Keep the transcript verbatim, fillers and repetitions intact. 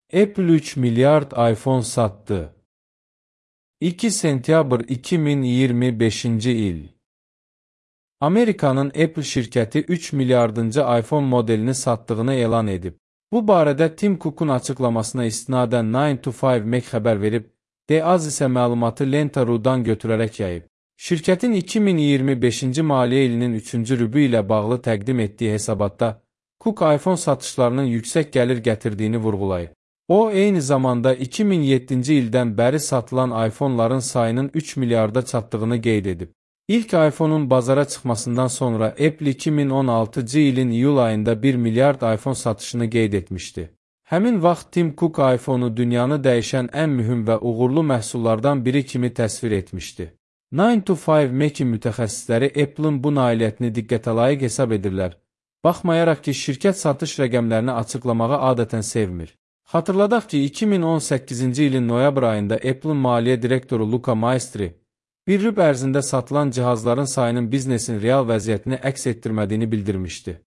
Apple üç milyard iPhone sattı. iki sentyabr iki min iyirmi beşinci il. Amerikanın Apple şirkəti üç milyardıncı iPhone modelini satdığını elan edib. Bu barədə Tim Cook'un açıqlamasına istinadən nine to five Mac xəbər verib, D-Az isə məlumatı Lenta.ru-dan götürərək yayıb. Şirkətin iki min iyirmi beşinci maliyyə ilinin üçüncü rübü ilə bağlı təqdim etdiyi hesabatda, Cook iPhone satışlarının yüksək gəlir gətirdiyini vurğulayıb. O, eyni zamanda iki min yeddinci ildən bəri satılan iPhone'ların sayının üç milyarda çatdığını qeyd edib. İlk iPhone'un bazara çıxmasından sonra Apple iki min on altıncı ilin iyul ayında bir milyard iPhone satışını qeyd etmişdi. Həmin vaxt Tim Cook iPhone'u dünyanı dəyişən ən mühüm və uğurlu məhsullardan biri kimi təsvir etmişdi. nine to five Mac-in mütəxəssisləri Apple'ın bu nailiyyətini diqqətə layiq hesab edirlər. Baxmayaraq ki, şirkət satış rəqəmlərini açıqlamağı adətən sevmir. Xatırladaq ki, iki min on səkkizinci ilin noyabr ayında Apple'ın maliyyə direktoru Luca Maestri, bir rüb ərzində satılan cihazların sayının biznesin real vəziyyətini əks etdirmədiyini bildirmişdi.